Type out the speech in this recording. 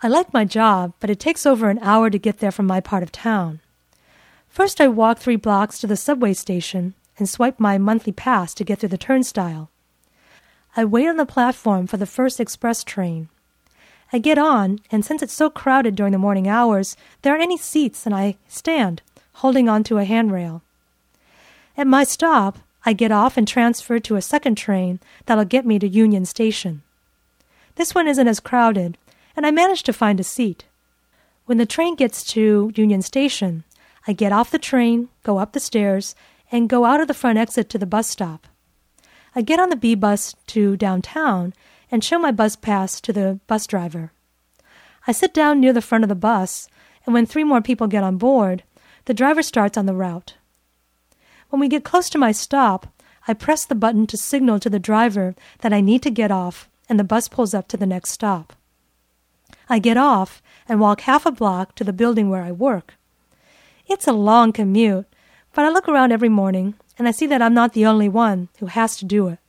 I like my job, but it takes over an hour to get there from my part of town. First, I walk 3 blocks to the subway station and swipe my monthly pass to get through the turnstile. I wait on the platform for the first express train. I get on, and since it's so crowded during the morning hours, there aren't any seats, and I stand, holding onto a handrail. At my stop, I get off and transfer to a second train that'll get me to Union Station. This one isn't as crowded, and I manage to find a seat. When the train gets to Union Station, I get off the train, go up the stairs, and go out of the front exit to the bus stop. I get on the B bus to downtown and show my bus pass to the bus driver. I sit down near the front of the bus, and when 3 more people get on board, the driver starts on the route. When we get close to my stop, I press the button to signal to the driver that I need to get off, and the bus pulls up to the next stop. I get off and walk half a block to the building where I work. It's a long commute, but I look around every morning, and I see that I'm not the only one who has to do it.